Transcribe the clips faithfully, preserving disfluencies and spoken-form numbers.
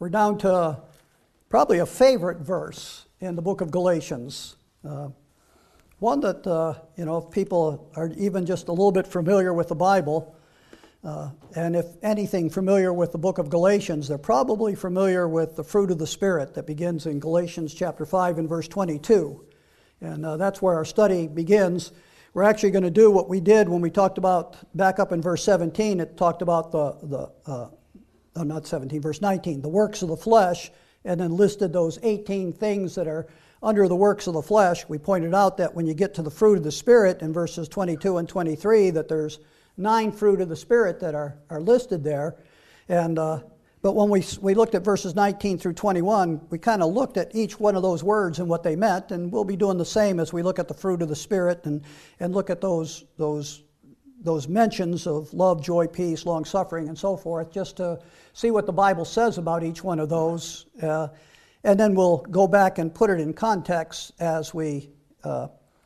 We're down to probably a favorite verse in the book of Galatians. Uh, one that, uh, you know, if people are even just a little bit familiar with the Bible, uh, and if anything familiar with the book of Galatians, they're probably familiar with the fruit of the Spirit that begins in Galatians chapter five and verse twenty-two. And uh, that's where our study begins. We're actually going to do what we did when we talked about, back up in verse seventeen, it talked about the, the uh, oh, not seventeen, verse nineteen, the works of the flesh, and then listed those eighteen things that are under the works of the flesh. We pointed out that when you get to the fruit of the Spirit in verses twenty-two and twenty-three, that there's nine fruit of the Spirit that are, are listed there. And uh, but when we we looked at verses nineteen through twenty-one, we kind of looked at each one of those words and what they meant, and we'll be doing the same as we look at the fruit of the Spirit and, and look at those those those mentions of love, joy, peace, long-suffering, and so forth, just to see what the Bible says about each one of those. Uh, and then we'll go back and put it in context as we uh,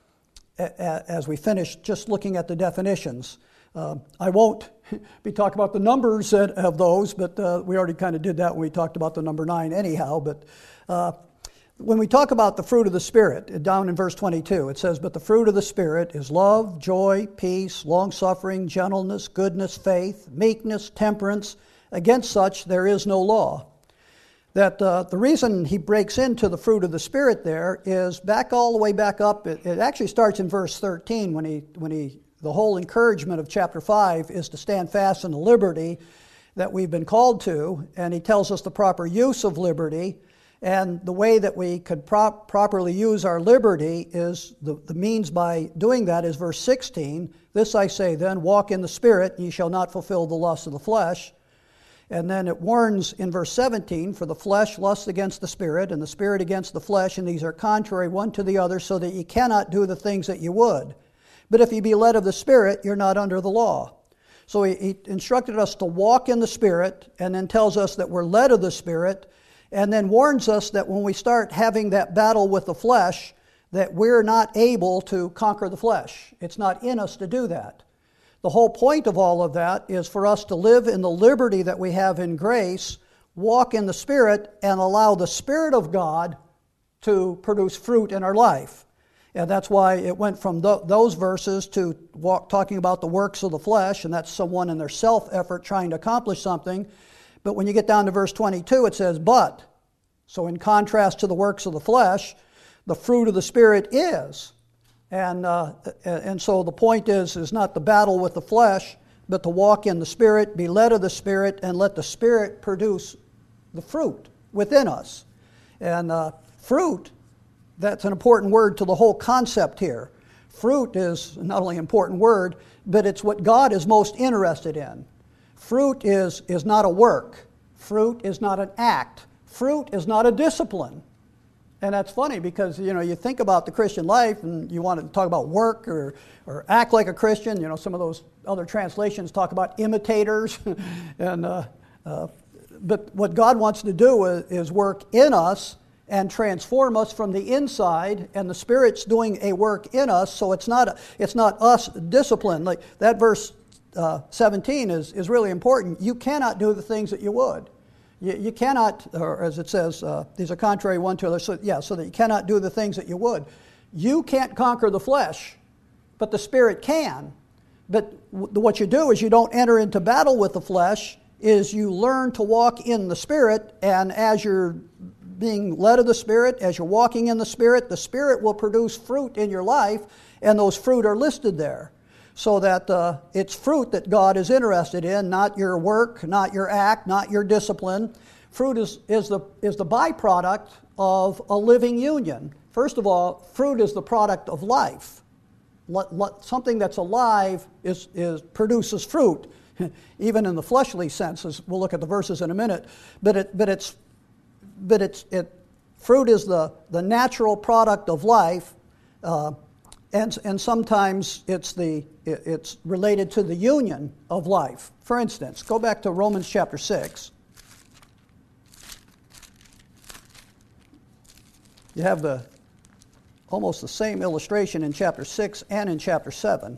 a, as we finish just looking at the definitions. Uh, I won't be talking about the numbers of those, but uh, we already kind of did that when we talked about the number nine anyhow. But uh, when we talk about the fruit of the Spirit, down in verse twenty-two, it says, "But the fruit of the Spirit is love, joy, peace, long-suffering, gentleness, goodness, faith, meekness, temperance. Against such there is no law." That uh, the reason he breaks into the fruit of the Spirit there is back all the way back up. It, it actually starts in verse thirteen when he when he the whole encouragement of chapter five is to stand fast in the liberty that we've been called to, and he tells us the proper use of liberty. And the way that we could prop, properly use our liberty is, the, the means by doing that is verse sixteen. "This I say then, walk in the Spirit, and ye shall not fulfill the lust of the flesh." And then it warns in verse seventeen, "For the flesh lusts against the Spirit, and the Spirit against the flesh, and these are contrary one to the other, so that ye cannot do the things that ye would. But if ye be led of the Spirit, you're not under the law." So he, he instructed us to walk in the Spirit, and then tells us that we're led of the Spirit, and then warns us that when we start having that battle with the flesh, that we're not able to conquer the flesh. It's not in us to do that. The whole point of all of that is for us to live in the liberty that we have in grace, walk in the Spirit, and allow the Spirit of God to produce fruit in our life. And that's why it went from th- those verses to walk, talking about the works of the flesh, and that's someone in their self-effort trying to accomplish something. But when you get down to verse twenty-two, it says, "But." So in contrast to the works of the flesh, the fruit of the Spirit is. And uh, and so the point is, is not the battle with the flesh, but to walk in the Spirit, be led of the Spirit, and let the Spirit produce the fruit within us. And uh, fruit, that's an important word to the whole concept here. Fruit is not only an important word, but it's what God is most interested in. Fruit is, is not a work. Fruit is not an act. Fruit is not a discipline. And that's funny because, you know, you think about the Christian life and you want to talk about work or, or act like a Christian. You know, some of those other translations talk about imitators. and uh, uh, But what God wants to do is, is work in us and transform us from the inside, and the Spirit's doing a work in us, so it's not a, it's not us discipline. Like that verse uh, seventeen is, is really important. You cannot do the things that you would. You, you cannot, or as it says, uh, these are contrary one to another, so, yeah, so that you cannot do the things that you would. You can't conquer the flesh, but the Spirit can. But w- what you do is you don't enter into battle with the flesh, is you learn to walk in the Spirit, and as you're being led of the Spirit, as you're walking in the Spirit, the Spirit will produce fruit in your life, and those fruit are listed there. So that uh, it's fruit that God is interested in, not your work, not your act, not your discipline. Fruit is, is, the, is the byproduct of a living union. First of all, fruit is the product of life. Let, let, something that's alive is, is, produces fruit, even in the fleshly sense, as we'll look at the verses in a minute. But it, but it's But it's it, fruit is the, the natural product of life, uh, and and sometimes it's the it, it's related to the union of life. For instance, go back to Romans chapter six. You have the almost the same illustration in chapter six and in chapter seven.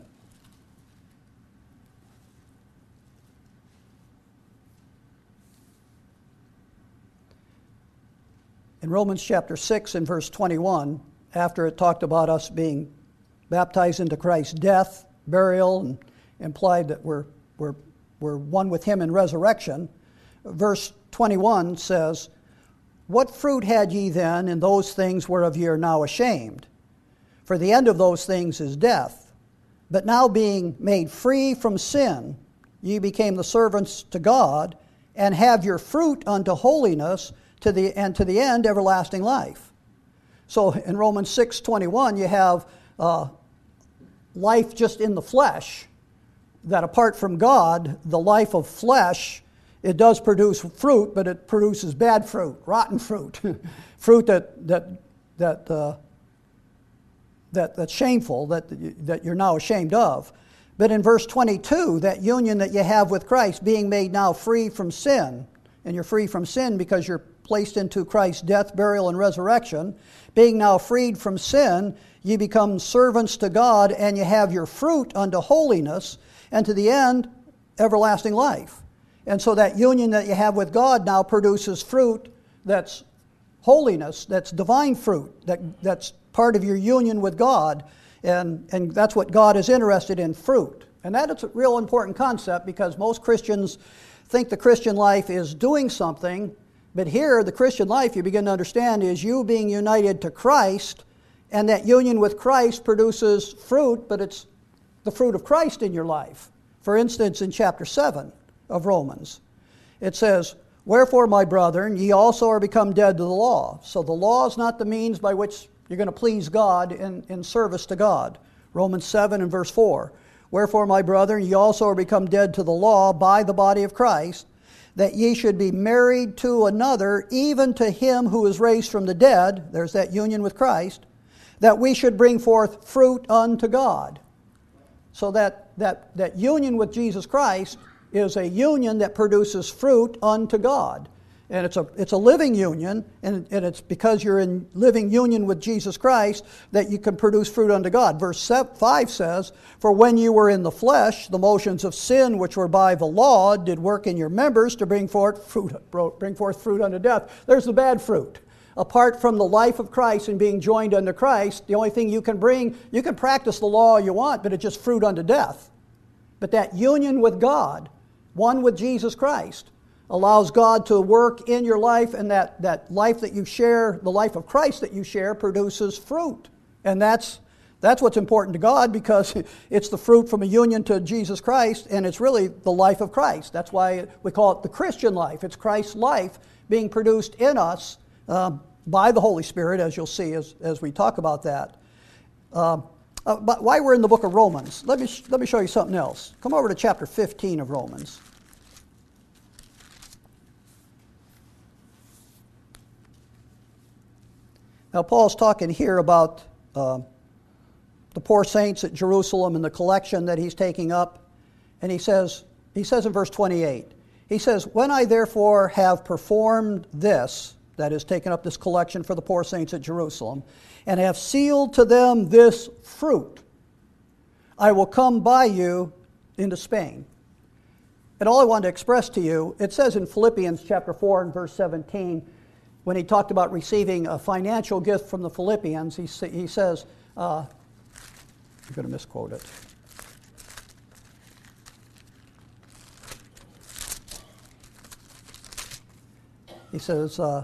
In Romans chapter six and verse twenty-one, after it talked about us being baptized into Christ's death, burial, and implied that we're, we're, we're one with him in resurrection, verse twenty-one says, "What fruit had ye then in those things whereof ye are now ashamed? For the end of those things is death. But now being made free from sin, ye became the servants to God, and have your fruit unto holiness, to the and to the end everlasting life." So in Romans six twenty-one, you have uh, life just in the flesh, that apart from God, the life of flesh, it does produce fruit, but it produces bad fruit, rotten fruit, fruit that that that uh, that that's shameful, that that you're now ashamed of. But in verse twenty-two, that union that you have with Christ, being made now free from sin, and you're free from sin because you're placed into Christ's death, burial, and resurrection. Being now freed from sin, ye become servants to God, and you have your fruit unto holiness, and to the end, everlasting life. And so that union that you have with God now produces fruit that's holiness, that's divine fruit, that, that's part of your union with God. And, and that's what God is interested in, fruit. And that is a real important concept, because most Christians think the Christian life is doing something. But here, the Christian life, you begin to understand, is you being united to Christ, and that union with Christ produces fruit, but it's the fruit of Christ in your life. For instance, in chapter seven of Romans, it says, "Wherefore, my brethren, ye also are become dead to the law." So the law is not the means by which you're going to please God in, in service to God. Romans seven and verse four, "Wherefore, my brethren, ye also are become dead to the law by the body of Christ, that ye should be married to another, even to him who is raised from the dead," there's that union with Christ, "that we should bring forth fruit unto God." So that, that, that union with Jesus Christ is a union that produces fruit unto God. And it's a, it's a living union, and, and it's because you're in living union with Jesus Christ that you can produce fruit unto God. Verse five says, "For when you were in the flesh, the motions of sin which were by the law did work in your members to bring forth fruit, bring forth fruit unto death." There's the bad fruit. Apart from the life of Christ and being joined unto Christ, the only thing you can bring, you can practice the law you want, but it's just fruit unto death. But that union with God, one with Jesus Christ, allows God to work in your life, and that, that life that you share, the life of Christ that you share, produces fruit. And that's that's what's important to God, because it's the fruit from a union to Jesus Christ, and it's really the life of Christ. That's why we call it the Christian life. It's Christ's life being produced in us um, by the Holy Spirit, as you'll see as, as we talk about that. Uh, uh, but while we're in the book of Romans, let me, sh- let me show you something else. Come over to chapter fifteen of Romans. Now, Paul's talking here about uh, the poor saints at Jerusalem and the collection that he's taking up. And he says, he says in verse twenty-eight, he says, "When I therefore have performed this," that is, taken up this collection for the poor saints at Jerusalem, "and have sealed to them this fruit, I will come by you into Spain." And all I wanted to express to you, it says in Philippians chapter four and verse seventeen, when he talked about receiving a financial gift from the Philippians, he, he says, uh, I'm going to misquote it. He says, uh,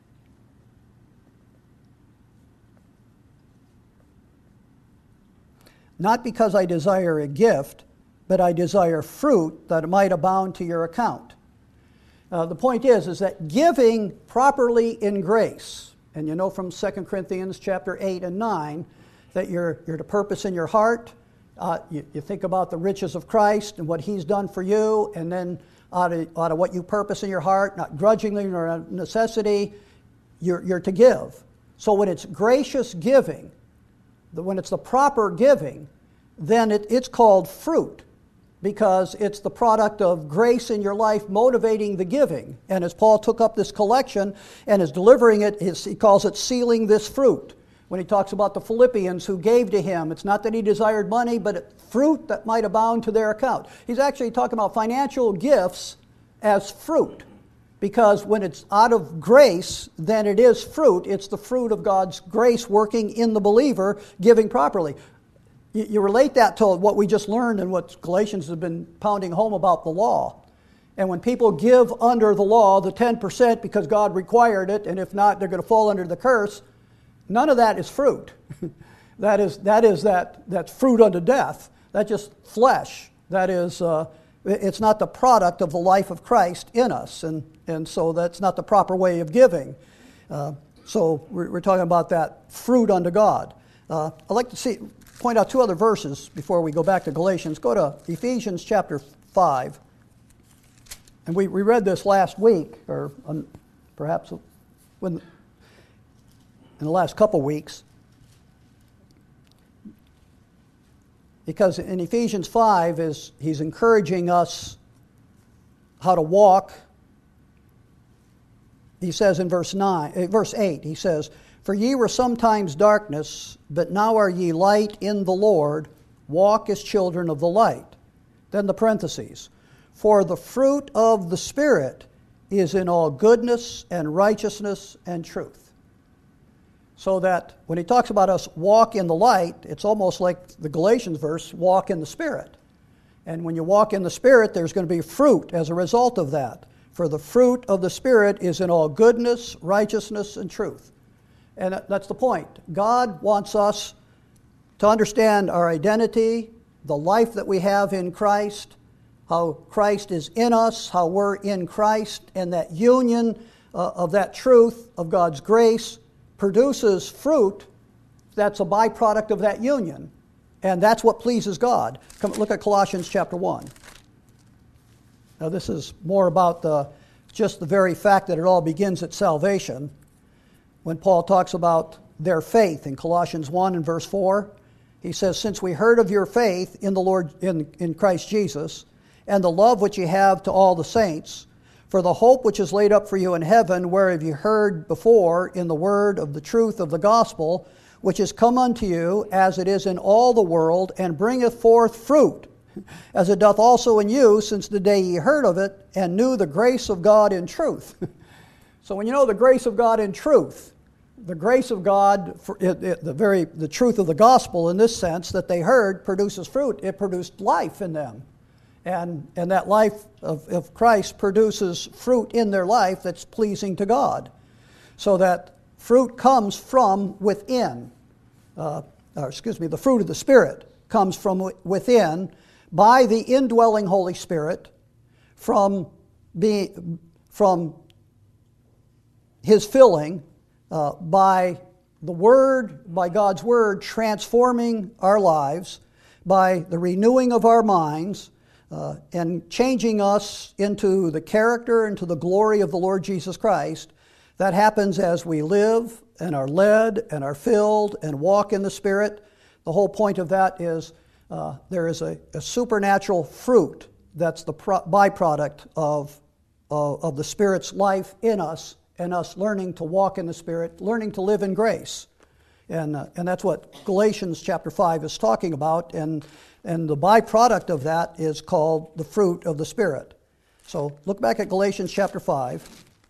"Not because I desire a gift, but I desire fruit that it might abound to your account." Uh, the point is, is that giving properly in grace, and you know from Second Corinthians chapter eight and nine, that you're, you're to purpose in your heart, uh, you, you think about the riches of Christ and what He's done for you, and then out of, out of what you purpose in your heart, not grudgingly nor out of necessity, you're, you're to give. So when it's gracious giving, the, when it's the proper giving, then it, it's called fruit, because it's the product of grace in your life motivating the giving. And as Paul took up this collection and is delivering it, he calls it sealing this fruit. When he talks about the Philippians who gave to him, it's not that he desired money, but fruit that might abound to their account. He's actually talking about financial gifts as fruit. Because when it's out of grace, then it is fruit. It's the fruit of God's grace working in the believer, giving properly. You, you relate that to what we just learned and what Galatians has been pounding home about the law. And when people give under the law, the ten percent, because God required it, and if not, they're going to fall under the curse, none of that is fruit. that is that is that that's fruit unto death. That's just flesh. That is, uh, it's not the product of the life of Christ in us, and and so that's not the proper way of giving. Uh, so we're, we're talking about that fruit unto God. Uh, I'd like to see point out two other verses before we go back to Galatians. Go to Ephesians chapter five. And we, we read this last week, or um, perhaps when, in the last couple weeks. Because in Ephesians five, is he's encouraging us how to walk. He says in verse nine, uh, verse eight, he says, "For ye were sometimes darkness, but now are ye light in the Lord. Walk as children of the light." Then the parentheses. "For the fruit of the Spirit is in all goodness and righteousness and truth." So that when he talks about us walk in the light, it's almost like the Galatians verse, walk in the Spirit. And when you walk in the Spirit, there's going to be fruit as a result of that. "For the fruit of the Spirit is in all goodness, righteousness, and truth." And that's the point. God wants us to understand our identity, the life that we have in Christ, how Christ is in us, how we're in Christ, and that union uh, of that truth of God's grace produces fruit that's a byproduct of that union. And that's what pleases God. Come look at Colossians chapter one. Now this is more about the just the very fact that it all begins at salvation. When Paul talks about their faith in Colossians one and verse four, he says, "Since we heard of your faith in the Lord in, in Christ Jesus, and the love which ye have to all the saints, for the hope which is laid up for you in heaven, whereof ye heard before in the word of the truth of the gospel, which is come unto you, as it is in all the world, and bringeth forth fruit, as it doth also in you, since the day ye heard of it, and knew the grace of God in truth." So when you know the grace of God in truth, the grace of God, for it, it, the very the truth of the gospel in this sense that they heard produces fruit. It produced life in them. And, and that life of, of Christ produces fruit in their life that's pleasing to God. So that fruit comes from within. Uh, or excuse me, the fruit of the Spirit comes from within by the indwelling Holy Spirit from, being, from His filling uh, by the Word, by God's Word transforming our lives, by the renewing of our minds, Uh, and changing us into the character and to the glory of the Lord Jesus Christ. That happens as we live and are led and are filled and walk in the Spirit. The whole point of that is uh, there is a, a supernatural fruit that's the pro- byproduct of, of, of the Spirit's life in us and us learning to walk in the Spirit, learning to live in grace. And, uh, and that's what Galatians chapter five is talking about. And And the byproduct of that is called the fruit of the Spirit. So look back at Galatians chapter five.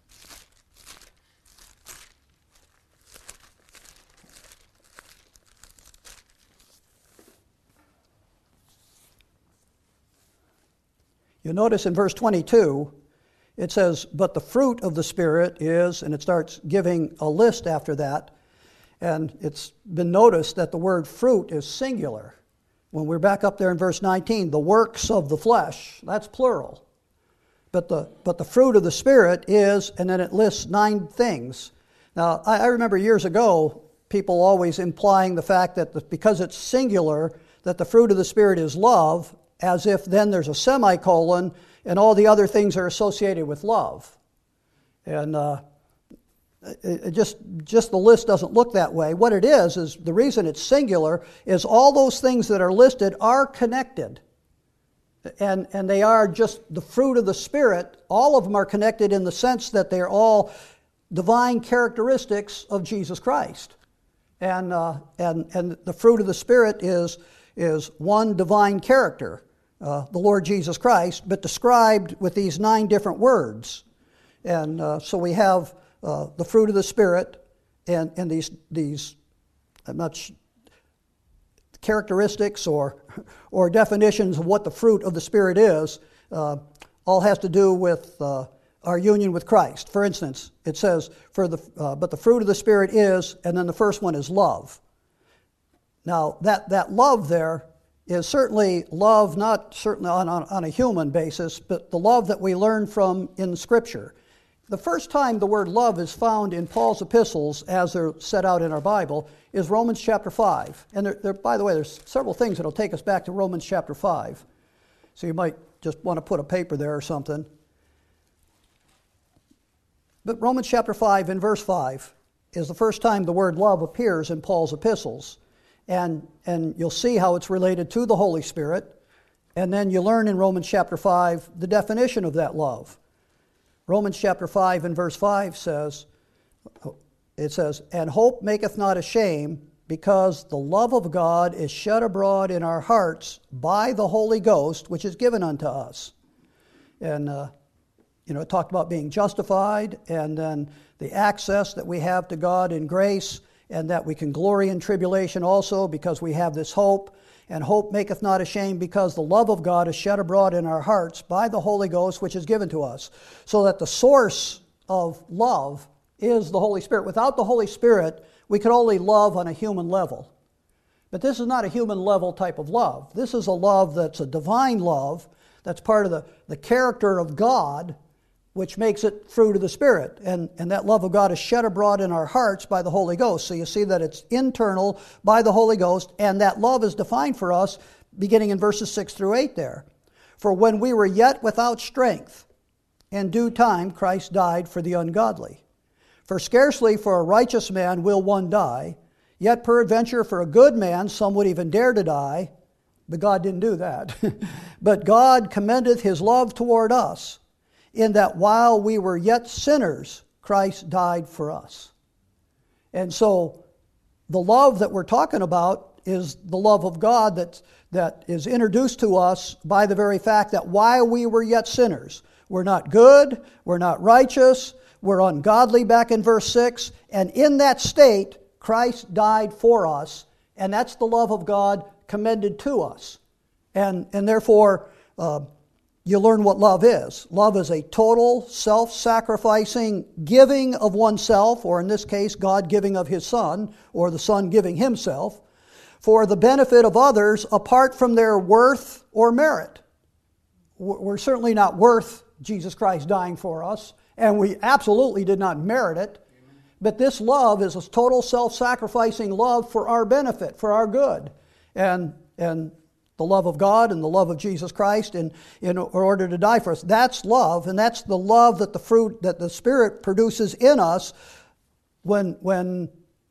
You'll notice in verse twenty-two, it says, "But the fruit of the Spirit is," and it starts giving a list after that. And it's been noticed that the word fruit is singular. When we're back up there in verse nineteen, "the works of the flesh," that's plural. But the but the fruit of the Spirit is, and then it lists nine things. Now, I, I remember years ago, people always implying the fact that the, because it's singular, that the fruit of the Spirit is love, as if then there's a semicolon, and all the other things are associated with love. And uh, it, it just just the list doesn't look that way. What it is, is the reason it's singular is all those things that are listed are connected. And, and they are just the fruit of the Spirit. All of them are connected in the sense that they're all divine characteristics of Jesus Christ. And, uh, and, and the fruit of the Spirit is, is one divine character, uh, the Lord Jesus Christ, but described with these nine different words. And uh, so we have uh, the fruit of the Spirit and, and these, these I'm not sh- characteristics or, or definitions of what the fruit of the Spirit is, uh, all has to do with uh, our union with Christ. For instance, it says, "For the uh, but the fruit of the Spirit is," and then the first one is love. Now, that, that love there is certainly love, not certainly on, on, on a human basis, but the love that we learn from in Scripture. The first time the word love is found in Paul's epistles, as they're set out in our Bible, is Romans chapter five. And there, there, by the way, there's several things that will take us back to Romans chapter five. So you might just want to put a paper there or something. But Romans chapter five in verse five is the first time the word love appears in Paul's epistles. And, and you'll see how it's related to the Holy Spirit. And then you learn in Romans chapter five the definition of that love. Romans chapter five and verse five says, it says, "And hope maketh not ashamed, because the love of God is shed abroad in our hearts by the Holy Ghost, which is given unto us." And, uh, you know, it talked about being justified, and then the access that we have to God in grace, and that we can glory in tribulation also because we have this hope. "And hope maketh not ashamed, because the love of God is shed abroad in our hearts by the Holy Ghost, which is given to us." So that the source of love is the Holy Spirit. Without the Holy Spirit, we could only love on a human level. But this is not a human level type of love. This is a love that's a divine love, that's part of the, the character of God, which makes it fruit of the Spirit. And, and that love of God is shed abroad in our hearts by the Holy Ghost. So you see that it's internal by the Holy Ghost, and that love is defined for us beginning in verses six through eight there. "For when we were yet without strength, in due time Christ died for the ungodly. For scarcely for a righteous man will one die, yet peradventure for a good man some would even dare to die." But God didn't do that. "But God commendeth his love toward us, in that while we were yet sinners, Christ died for us." And so the love that we're talking about is the love of God that, that is introduced to us by the very fact that while we were yet sinners, we're not good, we're not righteous, we're ungodly back in verse six, and in that state, Christ died for us, and that's the love of God commended to us. And, and therefore, uh, you learn what love is. Love is a total, self-sacrificing giving of oneself, or in this case, God giving of His Son, or the Son giving Himself, for the benefit of others apart from their worth or merit. We're certainly not worth Jesus Christ dying for us, and we absolutely did not merit it. But this love is a total self-sacrificing love for our benefit, for our good. And, and the love of God and the love of Jesus Christ in, in order to die for us. That's love, and that's the love that the fruit, that the Spirit produces in us when, when,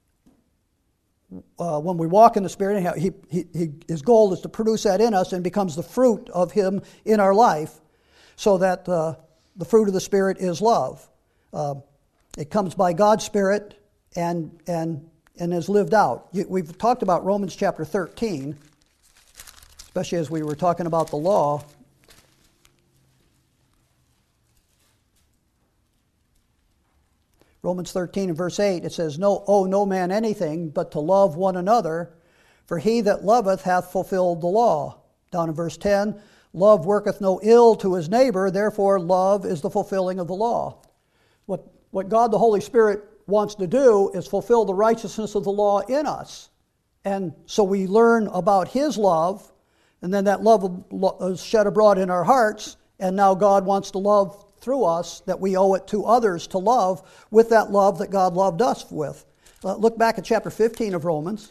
uh, when we walk in the Spirit. He, he, he, his goal is to produce that in us and becomes the fruit of Him in our life, so that uh, the fruit of the Spirit is love. Uh, it comes by God's Spirit and, and, and is lived out. We've talked about Romans chapter thirteen, especially as we were talking about the law. Romans thirteen and verse eight, it says, "No, owe no man anything but to love one another, for he that loveth hath fulfilled the law." Down in verse ten, "Love worketh no ill to his neighbor, therefore love is the fulfilling of the law." What, what God the Holy Spirit wants to do is fulfill the righteousness of the law in us. And so we learn about His love, and then that love is shed abroad in our hearts, and now God wants to love through us, that we owe it to others to love with that love that God loved us with. Uh, look back at chapter fifteen of Romans.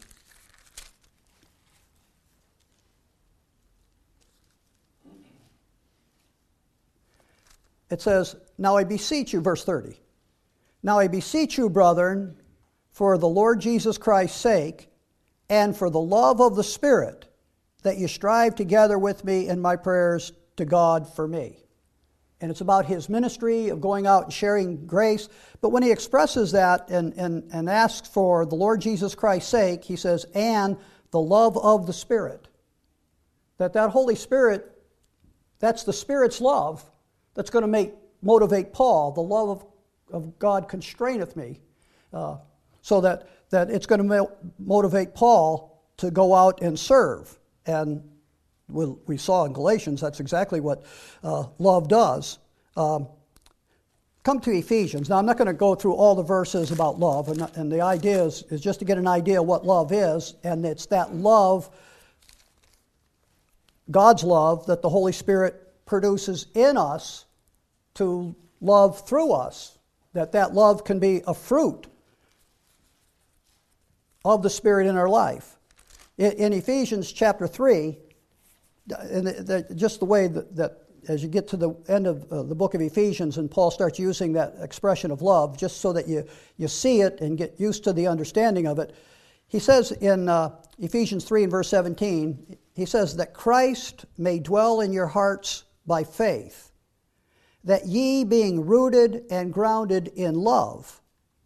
It says, "Now I beseech you," verse thirty, "Now I beseech you, brethren, for the Lord Jesus Christ's sake, and for the love of the Spirit, that you strive together with me in my prayers to God for me." And it's about His ministry of going out and sharing grace. But when he expresses that and, and, and asks for the Lord Jesus Christ's sake, he says, "and the love of the Spirit." That that Holy Spirit, that's the Spirit's love that's going to make motivate Paul. The love of, of God constraineth me. Uh, so that, that it's going to mo- motivate Paul to go out and serve. And we'll, we saw in Galatians that's exactly what uh, love does. Um, come to Ephesians. Now I'm not going to go through all the verses about love, and, and the idea is, is just to get an idea of what love is, and it's that love, God's love, that the Holy Spirit produces in us to love through us, that that love can be a fruit of the Spirit in our life. In, in Ephesians chapter three, and the, the, just the way that, that as you get to the end of uh, the book of Ephesians and Paul starts using that expression of love, just so that you, you see it and get used to the understanding of it, he says in uh, Ephesians three and verse seventeen, he says that Christ may dwell in your hearts by faith, that ye being rooted and grounded in love,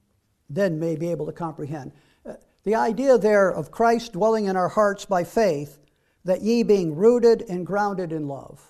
then may be able to comprehend. Uh, the idea there of Christ dwelling in our hearts by faith, that ye being rooted and grounded in love.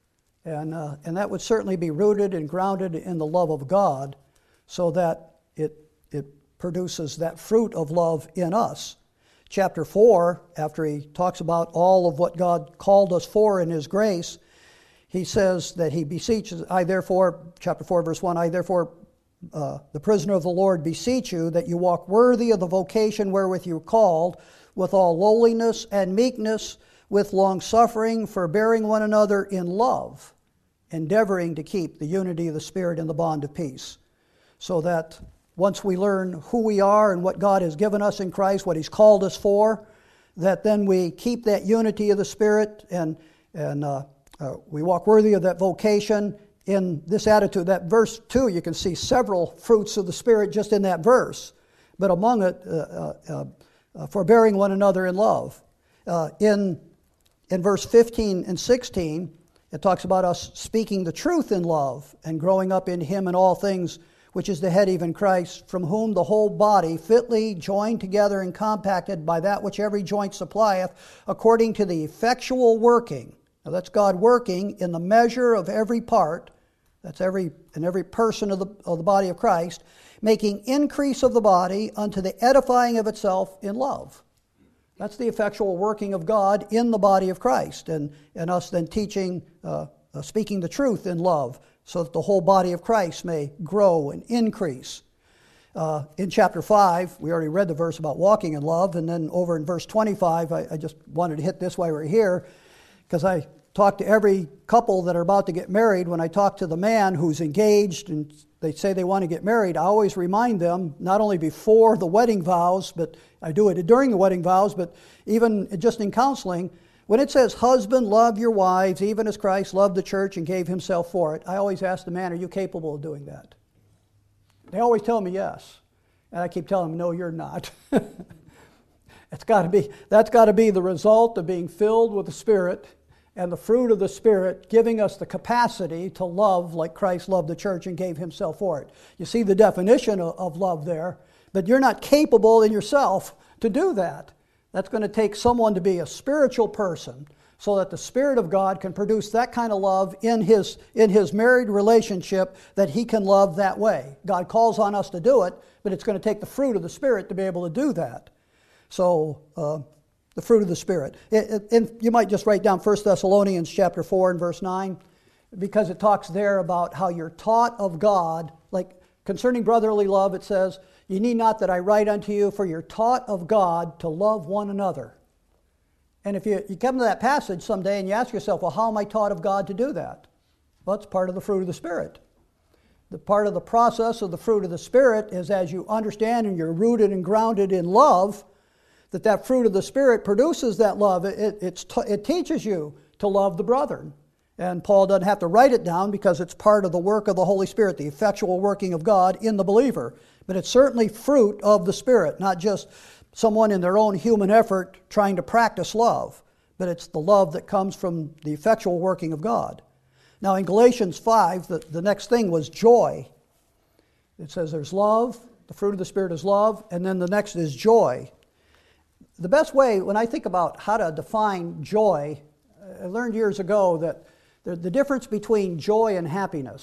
And, uh, and that would certainly be rooted and grounded in the love of God, so that it, it produces that fruit of love in us. Chapter four, after he talks about all of what God called us for in His grace, he says that he beseeches, I therefore, chapter four, verse one, I therefore, uh, the prisoner of the Lord, beseech you that you walk worthy of the vocation wherewith you were called, with all lowliness and meekness, with long-suffering, forbearing one another in love, endeavoring to keep the unity of the Spirit in the bond of peace. So that once we learn who we are and what God has given us in Christ, what He's called us for, that then we keep that unity of the Spirit, and, and uh, uh, we walk worthy of that vocation in this attitude. That verse two, you can see several fruits of the Spirit just in that verse, but among it, uh, uh, uh, forbearing one another in love. Uh, in In verse fifteen and sixteen, it talks about us speaking the truth in love and growing up in Him in all things, which is the head, even Christ, from whom the whole body, fitly joined together and compacted by that which every joint supplieth, according to the effectual working. Now that's God working in the measure of every part, that's every in every person of the, of the body of Christ, making increase of the body unto the edifying of itself in love. That's the effectual working of God in the body of Christ, and, and us then teaching, uh, uh, speaking the truth in love, so that the whole body of Christ may grow and increase. Uh, in chapter five, we already read the verse about walking in love, and then over in verse twenty-five, I, I just wanted to hit this while we're here, because I talk to every couple that are about to get married. When I talk to the man who's engaged and they say they want to get married, I always remind them, not only before the wedding vows, but I do it during the wedding vows, but even just in counseling, when it says, husband, love your wives, even as Christ loved the church and gave Himself for it, I always ask the man, are you capable of doing that? They always tell me yes. And I keep telling them, no, you're not. It's got to be, that's got to be the result of being filled with the Spirit, and the fruit of the Spirit giving us the capacity to love like Christ loved the church and gave Himself for it. You see the definition of, of love there, but you're not capable in yourself to do that. That's going to take someone to be a spiritual person, so that the Spirit of God can produce that kind of love in his, in his married relationship, that he can love that way. God calls on us to do it, but it's going to take the fruit of the Spirit to be able to do that. So, uh, the fruit of the Spirit. It, it, and you might just write down First Thessalonians chapter four and verse nine, because it talks there about how you're taught of God. Like concerning brotherly love, it says, you need not that I write unto you, for you're taught of God to love one another. And if you, you come to that passage someday and you ask yourself, well, how am I taught of God to do that? Well, it's part of the fruit of the Spirit. The part of the process of the fruit of the Spirit is, as you understand and you're rooted and grounded in love, that that fruit of the Spirit produces that love. It, it's t- it teaches you to love the brethren. And Paul doesn't have to write it down, because it's part of the work of the Holy Spirit, the effectual working of God in the believer. But it's certainly fruit of the Spirit, not just someone in their own human effort trying to practice love, but it's the love that comes from the effectual working of God. Now in Galatians five, the, the next thing was joy. It says there's love, the fruit of the Spirit is love, and then the next is joy. The best way, when I think about how to define joy, I learned years ago that the, the difference between joy and happiness,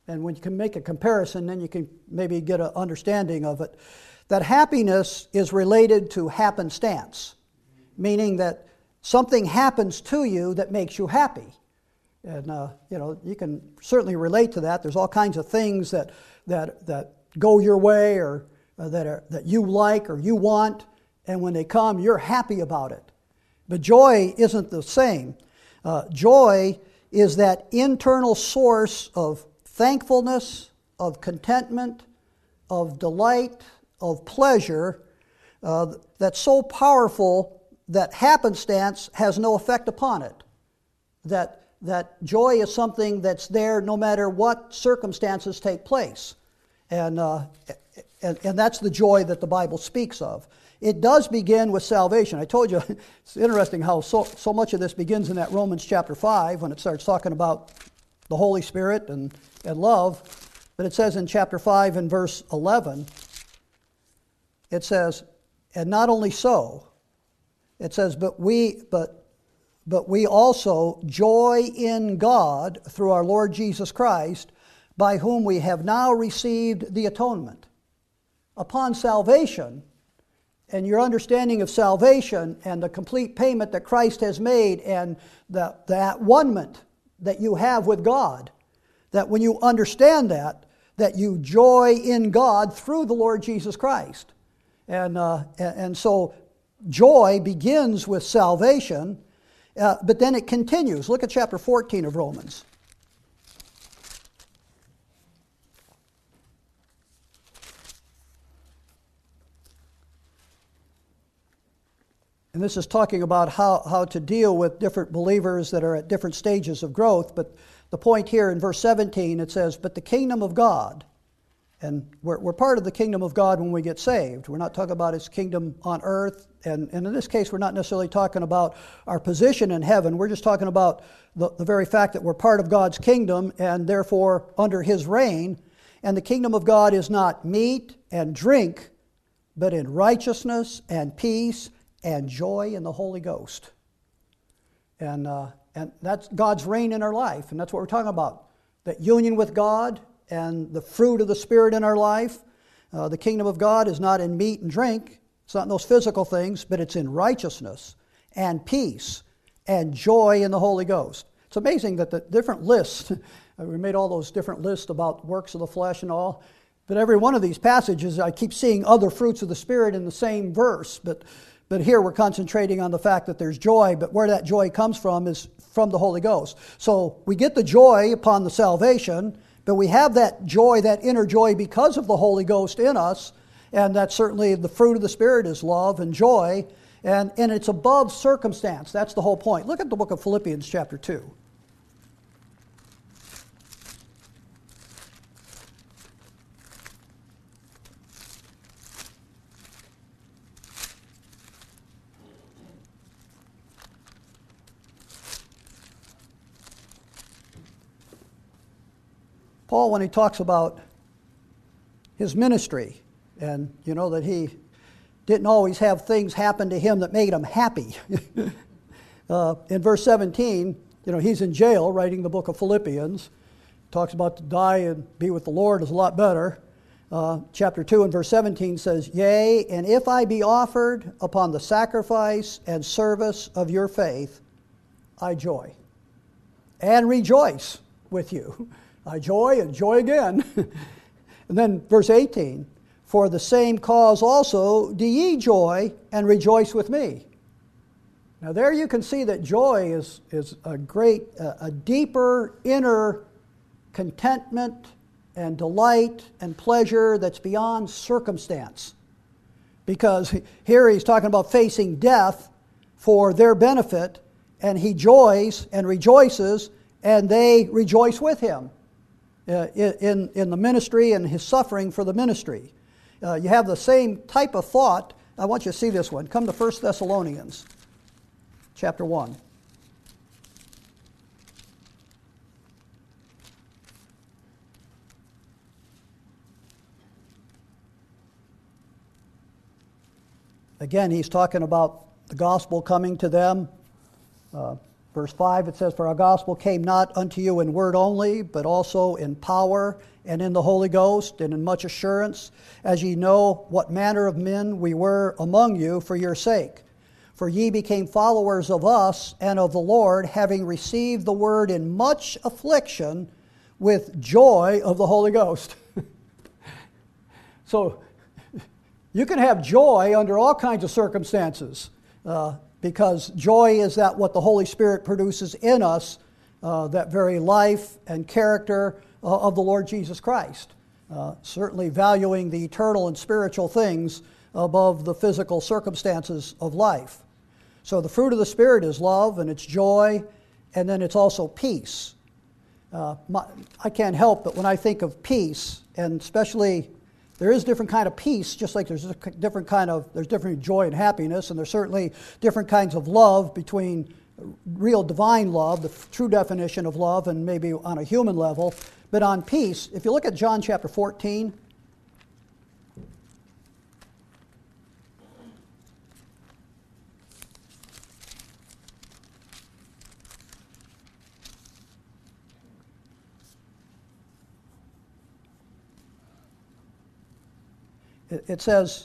And when you can make a comparison, then you can maybe get an understanding of it. That happiness is related to happenstance, meaning that something happens to you that makes you happy. And, uh, you know, you can certainly relate to that. There's all kinds of things that that that go your way or uh, that are that you like or you want, and when they come, you're happy about it. But joy isn't the same. Uh, joy is that internal source of thankfulness, of contentment, of delight, of pleasure uh, that's so powerful that happenstance has no effect upon it. That that joy is something that's there no matter what circumstances take place. And, uh, and, and that's the joy that the Bible speaks of. It does begin with salvation. I told you, it's interesting how so, so much of this begins in that Romans chapter five when it starts talking about the Holy Spirit and, and love. But it says in chapter five and verse eleven, it says, and not only so, it says, but we, but But we also joy in God through our Lord Jesus Christ, by whom we have now received the atonement. Upon salvation, and your understanding of salvation and the complete payment that Christ has made and the, the at-one-ment that you have with God, that when you understand that, that you joy in God through the Lord Jesus Christ. And, uh, and, and so joy begins with salvation. Uh, but then it continues. Look at chapter fourteen of Romans. And this is talking about how, how to deal with different believers that are at different stages of growth. But the point here in verse seventeen, it says, but the kingdom of God, and we're, we're part of the kingdom of God when we get saved. We're not talking about His kingdom on earth. And, and in this case, we're not necessarily talking about our position in heaven. We're just talking about the, the very fact that we're part of God's kingdom and therefore under His reign. And the kingdom of God is not meat and drink, but in righteousness and peace and joy in the Holy Ghost. And, uh, and that's God's reign in our life. And that's what we're talking about. That union with God and the fruit of the Spirit in our life. Uh, the kingdom of God is not in meat and drink. It's not in those physical things, but it's in righteousness and peace and joy in the Holy Ghost. It's amazing that the different lists, we made all those different lists about works of the flesh and all, but every one of these passages, I keep seeing other fruits of the Spirit in the same verse. But, but here we're concentrating on the fact that there's joy, but where that joy comes from is from the Holy Ghost. So we get the joy upon the salvation, but we have that joy, that inner joy, because of the Holy Ghost in us. And that's certainly the fruit of the Spirit is love and joy. And, and it's above circumstance. That's the whole point. Look at the book of Philippians chapter two. Paul, when he talks about his ministry, and you know that he didn't always have things happen to him that made him happy. uh, in verse seventeen, you know, he's in jail writing the book of Philippians. Talks about to die and be with the Lord is a lot better. Uh, chapter two and verse seventeen says, yea, and if I be offered upon the sacrifice and service of your faith, I joy and rejoice with you. I joy and joy again. And then verse eighteen, for the same cause also do ye joy and rejoice with me. Now there you can see that joy is, is a great, uh, a deeper inner contentment and delight and pleasure that's beyond circumstance. Because here he's talking about facing death for their benefit, and he joys and rejoices, and they rejoice with him uh, in, in the ministry and his suffering for the ministry. Uh, you have the same type of thought. I want you to see this one. Come to First Thessalonians chapter one. Again, he's talking about the gospel coming to them. Uh, Verse five, it says, "For our gospel came not unto you in word only, but also in power and in the Holy Ghost and in much assurance, as ye know what manner of men we were among you for your sake. For ye became followers of us and of the Lord, having received the word in much affliction with joy of the Holy Ghost." So you can have joy under all kinds of circumstances, uh, because joy is that what the Holy Spirit produces in us, uh, that very life and character uh, of the Lord Jesus Christ. Uh, certainly valuing the eternal and spiritual things above the physical circumstances of life. So the fruit of the Spirit is love, and it's joy, and then it's also peace. Uh, my, I can't help but when I think of peace, and especially there is different kind of peace, just like there's a different kind of, there's different joy and happiness, and there's certainly different kinds of love between real divine love, the true definition of love, and maybe on a human level. But on peace, if you look at John chapter fourteen, it says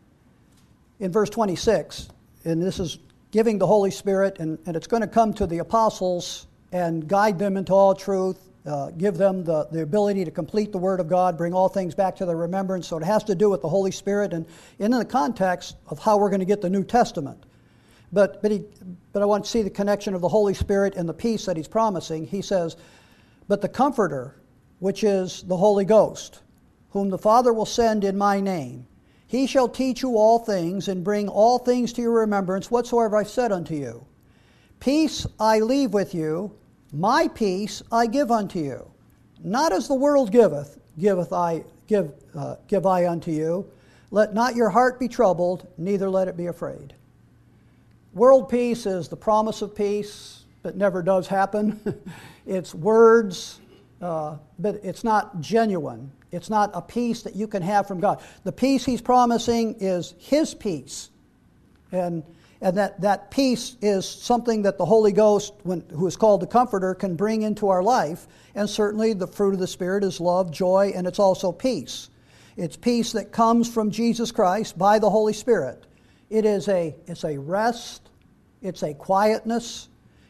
in verse twenty-six, and this is giving the Holy Spirit, and, and it's going to come to the apostles and guide them into all truth, uh, give them the, the ability to complete the Word of God, bring all things back to their remembrance. So it has to do with the Holy Spirit, and, and in the context of how we're going to get the New Testament. But, but, he, but I want to see the connection of the Holy Spirit and the peace that he's promising. He says, "But the Comforter, which is the Holy Ghost, whom the Father will send in my name, he shall teach you all things, and bring all things to your remembrance, whatsoever I said unto you. Peace I leave with you, my peace I give unto you. Not as the world giveth, giveth I give uh, give I unto you. Let not your heart be troubled, neither let it be afraid." World peace is the promise of peace, but never does happen. It's words, uh, but it's not genuine. It's not a peace that you can have from God. The peace he's promising is his peace. And, and that, that peace is something that the Holy Ghost, when, who is called the Comforter, can bring into our life. And certainly the fruit of the Spirit is love, joy, and it's also peace. It's peace that comes from Jesus Christ by the Holy Spirit. It is a, it's a rest. It's a quietness.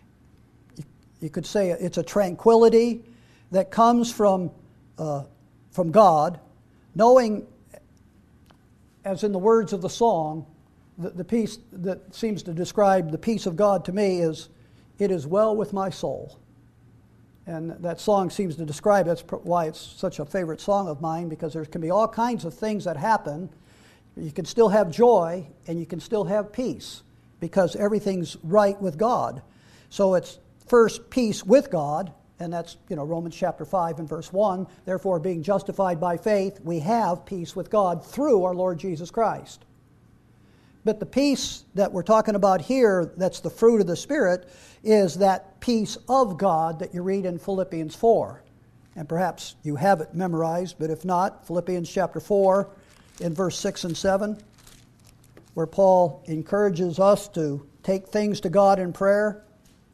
You could say it's a tranquility that comes from uh, from God, knowing, as in the words of the song, the, the peace that seems to describe the peace of God to me is, "It is well with my soul." And that song seems to describe, that's why it's such a favorite song of mine, because there can be all kinds of things that happen. You can still have joy, and you can still have peace, because everything's right with God. So it's first peace with God, and that's, you know, Romans chapter five and verse one. "Therefore, being justified by faith, we have peace with God through our Lord Jesus Christ." But the peace that we're talking about here, that's the fruit of the Spirit, is that peace of God that you read in Philippians four. And perhaps you have it memorized, but if not, Philippians chapter four in verse six and seven, where Paul encourages us to take things to God in prayer.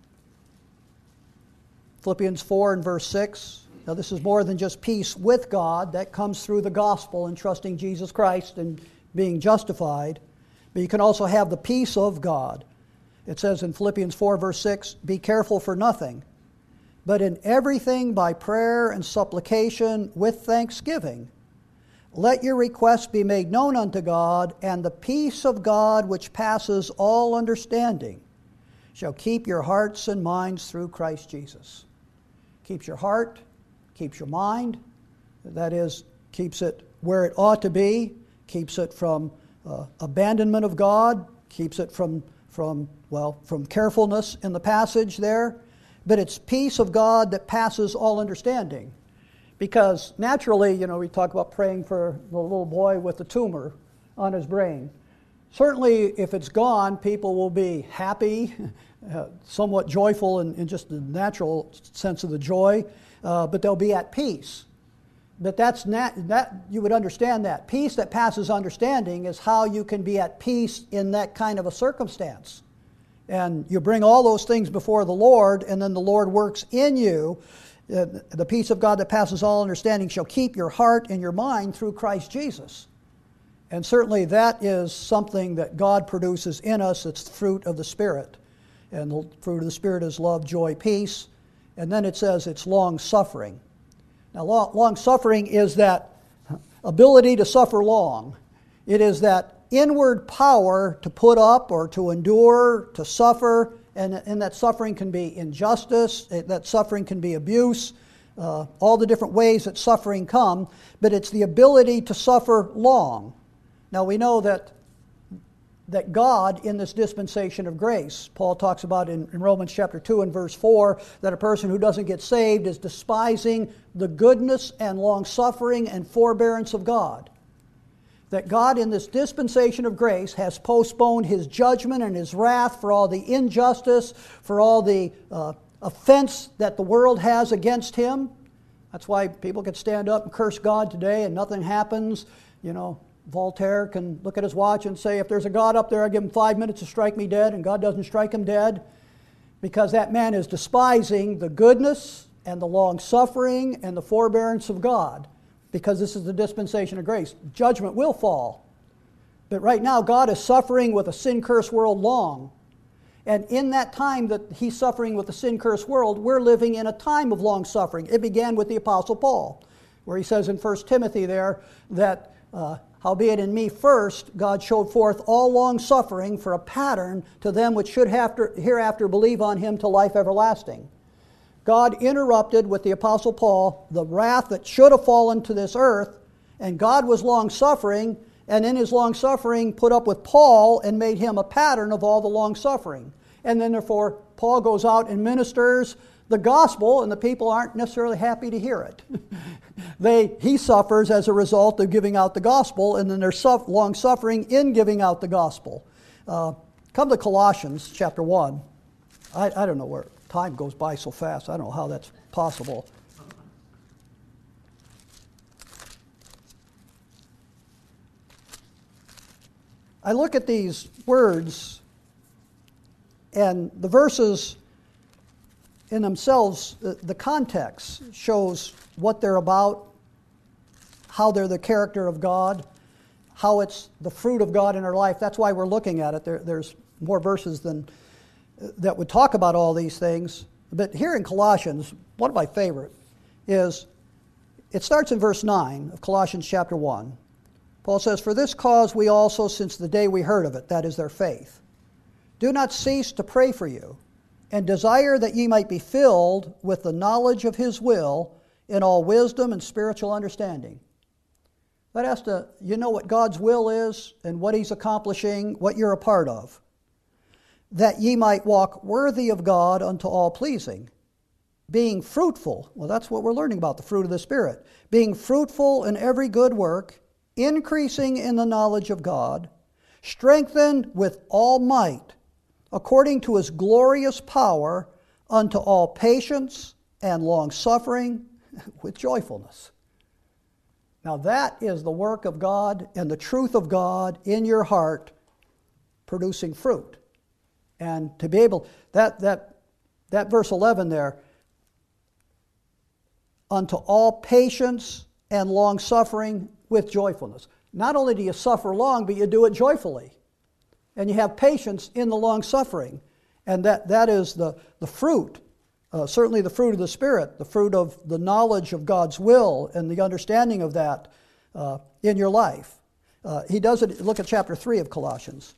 Philippians four and verse six. Now this is more than just peace with God. That comes through the gospel and trusting Jesus Christ and being justified. But you can also have the peace of God. It says in Philippians four verse six, "Be careful for nothing, but in everything by prayer and supplication with thanksgiving, let your requests be made known unto God, and the peace of God which passes all understanding shall keep your hearts and minds through Christ Jesus." Keeps your heart, keeps your mind, that is, keeps it where it ought to be, keeps it from uh, abandonment of God, keeps it from, from, well, from carefulness in the passage there. But it's peace of God that passes all understanding. Because naturally, you know, we talk about praying for the little boy with the tumor on his brain. Certainly, if it's gone, people will be happy, uh, somewhat joyful in, in just the natural sense of the joy, uh, but they'll be at peace. But that's nat- that you would understand that. Peace that passes understanding is how you can be at peace in that kind of a circumstance. And you bring all those things before the Lord, and then the Lord works in you. Uh, the peace of God that passes all understanding shall keep your heart and your mind through Christ Jesus. And certainly that is something that God produces in us. It's the fruit of the Spirit. And the fruit of the Spirit is love, joy, peace. And then it says it's long-suffering. Now, long-suffering is that ability to suffer long. It is that inward power to put up or to endure, to suffer, and, and that suffering can be injustice, that suffering can be abuse, uh, all the different ways that suffering come, but it's the ability to suffer long. Now we know that that God in this dispensation of grace, Paul talks about in, in Romans chapter two and verse four, that a person who doesn't get saved is despising the goodness and long-suffering and forbearance of God. That God in this dispensation of grace has postponed His judgment and His wrath for all the injustice, for all the uh, offense that the world has against Him. That's why people can stand up and curse God today and nothing happens. You know, Voltaire can look at his watch and say, if there's a God up there, I give him five minutes to strike me dead, and God doesn't strike him dead, because that man is despising the goodness and the long-suffering and the forbearance of God, because this is the dispensation of grace. Judgment will fall. But right now, God is suffering with a sin-cursed world long. And in that time that He's suffering with the sin-cursed world, we're living in a time of long-suffering. It began with the Apostle Paul, where he says in First Timothy there that uh, howbeit in me first God showed forth all long-suffering for a pattern to them which should after, hereafter believe on Him to life everlasting. God interrupted with the Apostle Paul the wrath that should have fallen to this earth, and God was long-suffering, and in His long-suffering put up with Paul and made him a pattern of all the long-suffering. And then therefore Paul goes out and ministers the gospel, and the people aren't necessarily happy to hear it. they He suffers as a result of giving out the gospel, and then there's long-suffering in giving out the gospel. Uh, come to Colossians chapter one. I, I don't know where time goes by so fast. I don't know how that's possible. I look at these words, and the verses in themselves, the, the context shows what they're about, how they're the character of God, how it's the fruit of God in our life. That's why we're looking at it. There, there's more verses than that would talk about all these things. But here in Colossians, one of my favorite is, it starts in verse nine of Colossians chapter one. Paul says, for this cause we also, since the day we heard of it, that is their faith, do not cease to pray for you, and desire that ye might be filled with the knowledge of His will in all wisdom and spiritual understanding. That has to, you know what God's will is and what He's accomplishing, what you're a part of. That ye might walk worthy of God unto all pleasing, being fruitful. Well, that's what we're learning about, the fruit of the Spirit. Being fruitful in every good work, increasing in the knowledge of God, strengthened with all might, according to His glorious power, unto all patience and long-suffering with joyfulness. Now that is the work of God and the truth of God in your heart producing fruit. And to be able, that that that verse eleven there, unto all patience and long-suffering with joyfulness. Not only do you suffer long, but you do it joyfully. And you have patience in the long-suffering. And that, that is the, the fruit, uh, certainly the fruit of the Spirit, the fruit of the knowledge of God's will and the understanding of that uh, in your life. Uh, he does it, look at chapter three of Colossians.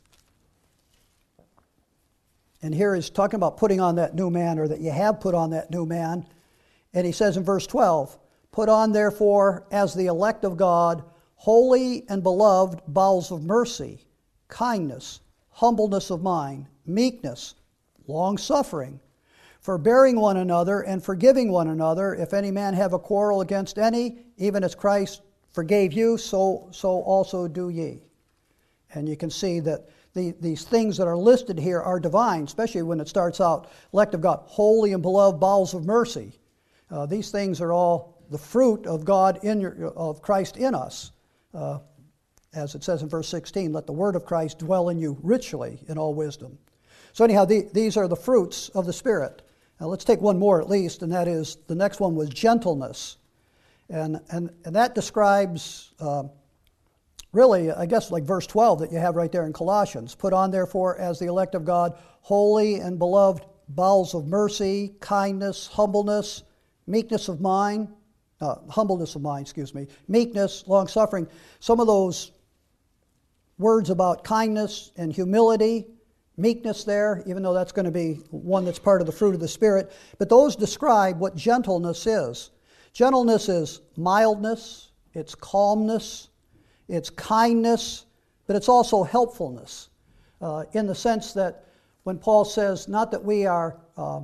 And here he's talking about putting on that new man, or that you have put on that new man. And he says in verse twelve, put on therefore as the elect of God, holy and beloved bowels of mercy, kindness, humbleness of mind, meekness, long-suffering, forbearing one another and forgiving one another, if any man have a quarrel against any, even as Christ forgave you, so, so also do ye. And you can see that the, these things that are listed here are divine, especially when it starts out, elect of God, holy and beloved bowels of mercy. Uh, these things are all the fruit of God in your, of Christ in us. Uh, as it says in verse sixteen, let the word of Christ dwell in you richly in all wisdom. So anyhow, the, these are the fruits of the Spirit. Now let's take one more at least, and that is, the next one was gentleness. And, and, and that describes, uh, really, I guess, like verse twelve that you have right there in Colossians. Put on, therefore, as the elect of God, holy and beloved, bowels of mercy, kindness, humbleness, meekness of mind, uh, humbleness of mind, excuse me, meekness, long-suffering. Some of those words about kindness and humility, meekness there, even though that's going to be one that's part of the fruit of the Spirit, but those describe what gentleness is. Gentleness is mildness, it's calmness, it's kindness, but it's also helpfulness, uh, in the sense that when Paul says, not that we are uh,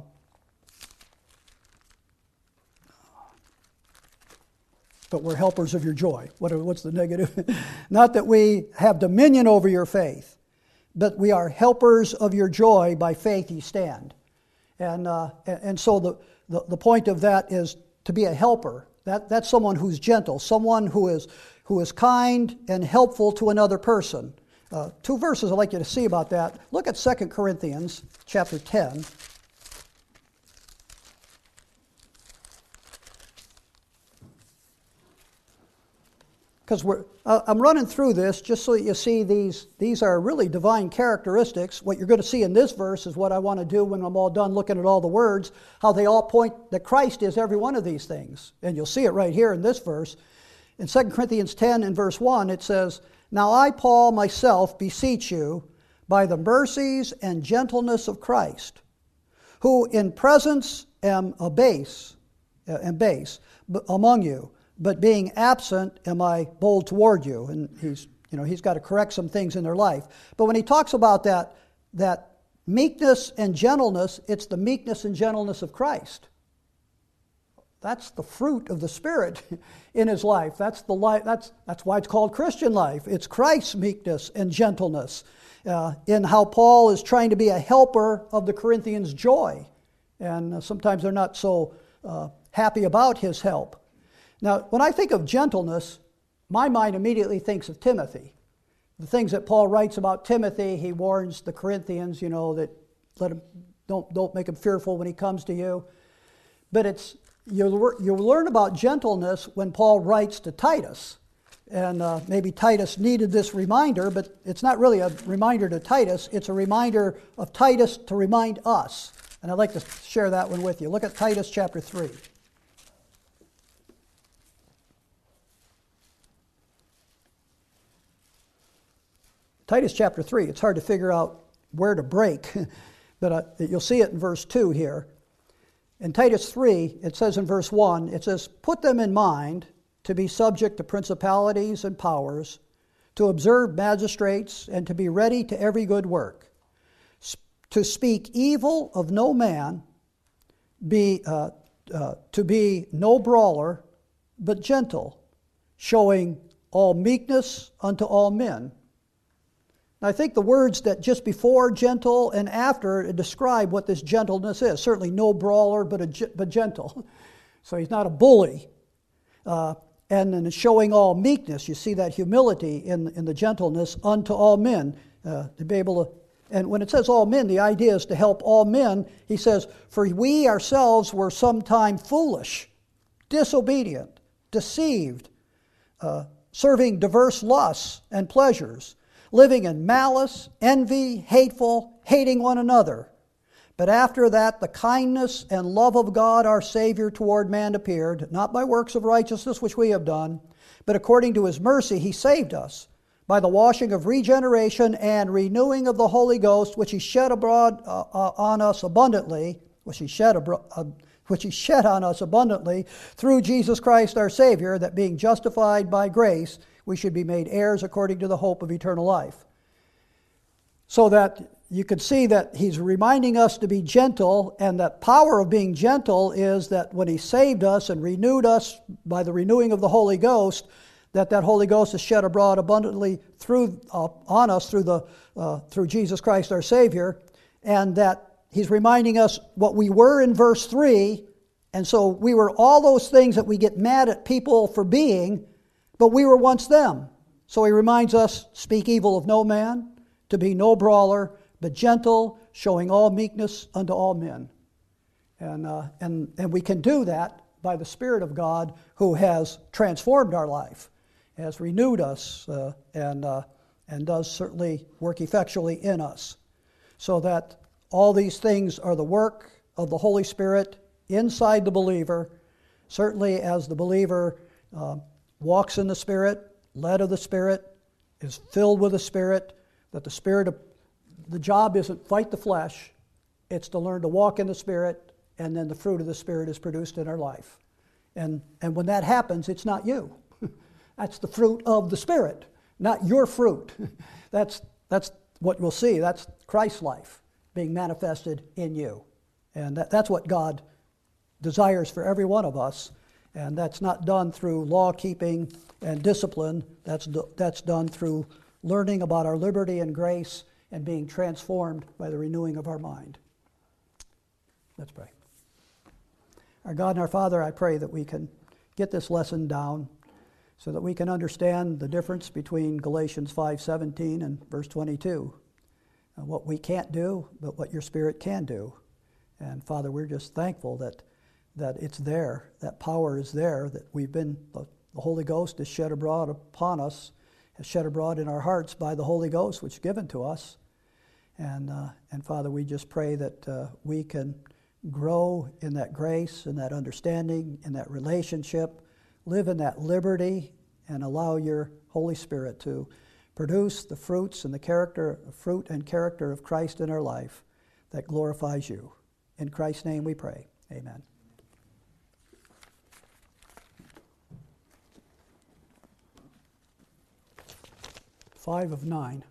but we're helpers of your joy. What, what's the negative? Not that we have dominion over your faith, but we are helpers of your joy. By faith ye stand. And uh, and so the, the, the point of that is to be a helper. That, that's someone who's gentle, someone who is, who is kind and helpful to another person. Uh, two verses I'd like you to see about that. Look at Second Corinthians chapter ten. Because we're, uh, I'm running through this just so that you see these, these are really divine characteristics. What you're going to see in this verse is what I want to do when I'm all done looking at all the words, how they all point that Christ is every one of these things. And you'll see it right here in this verse. In Second Corinthians ten and verse one, it says, Now I, Paul, myself, beseech you, by the mercies and gentleness of Christ, who in presence am a base, uh, am base among you, but being absent am I bold toward you. And he's, you know, he's got to correct some things in their life. But when he talks about that, that meekness and gentleness, it's the meekness and gentleness of Christ. That's the fruit of the Spirit in his life. That's the life. That's that's why it's called Christian life. It's Christ's meekness and gentleness uh, in how Paul is trying to be a helper of the Corinthians' joy, and uh, sometimes they're not so uh, happy about his help. Now, when I think of gentleness, my mind immediately thinks of Timothy. The things that Paul writes about Timothy, he warns the Corinthians, you know, that let him don't don't make him fearful when he comes to you. But it's you'll you'll learn about gentleness when Paul writes to Titus, and uh, maybe Titus needed this reminder, but it's not really a reminder to Titus. It's a reminder of Titus to remind us, and I'd like to share that one with you. Look at Titus chapter three. Titus chapter three, it's hard to figure out where to break, but uh, you'll see it in verse two here. In Titus three, it says in verse one, it says, Put them in mind to be subject to principalities and powers, to observe magistrates, and to be ready to every good work, to speak evil of no man, be uh, uh, to be no brawler, but gentle, showing all meekness unto all men. I think the words that just before gentle and after describe what this gentleness is. Certainly no brawler, but a, but gentle. So he's not a bully. Uh, and then showing all meekness. You see that humility in, in the gentleness unto all men. Uh, to be able to, and when it says all men, the idea is to help all men. He says, For we ourselves were sometime foolish, disobedient, deceived, uh, serving diverse lusts and pleasures, living in malice, envy, hateful, hating one another. But after that, the kindness and love of God our Savior toward man appeared, not by works of righteousness which we have done, but according to his mercy he saved us, by the washing of regeneration and renewing of the Holy Ghost, which he shed abroad uh, uh, on us abundantly, which he shed abroad, uh, which he shed on us abundantly, through Jesus Christ our Savior, that being justified by grace, we should be made heirs according to the hope of eternal life. So that you could see that he's reminding us to be gentle, and that power of being gentle is that when he saved us and renewed us by the renewing of the Holy Ghost, that that Holy Ghost is shed abroad abundantly through uh, on us through the uh, through Jesus Christ our Savior, and that he's reminding us what we were in verse three, and so we were all those things that we get mad at people for being, but we were once them. So he reminds us, speak evil of no man, to be no brawler, but gentle, showing all meekness unto all men. And, uh, and, and we can do that by the Spirit of God who has transformed our life, has renewed us, uh, and, uh, and does certainly work effectually in us. So that all these things are the work of the Holy Spirit inside the believer, certainly as the believer uh, walks in the Spirit, led of the Spirit, is filled with the Spirit, that the Spirit, of, the job isn't fight the flesh, it's to learn to walk in the Spirit, and then the fruit of the Spirit is produced in our life. And, and when that happens, it's not you. That's the fruit of the Spirit, not your fruit. That's, that's what we'll see. That's Christ's life being manifested in you. And that, that's what God desires for every one of us. And that's not done through law-keeping and discipline. That's, do, that's done through learning about our liberty and grace and being transformed by the renewing of our mind. Let's pray. Our God and our Father, I pray that we can get this lesson down so that we can understand the difference between Galatians five seventeen and verse twenty-two. Uh, what we can't do, but what your Spirit can do. And Father, we're just thankful that that it's there, that power is there, that we've been, the, the Holy Ghost is shed abroad upon us, is shed abroad in our hearts by the Holy Ghost, which is given to us. And, uh, and Father, we just pray that uh, we can grow in that grace, in that understanding, in that relationship, live in that liberty, and allow your Holy Spirit to produce the fruits and the character, fruit and character of Christ in our life that glorifies you. In Christ's name we pray. Amen. Five of nine.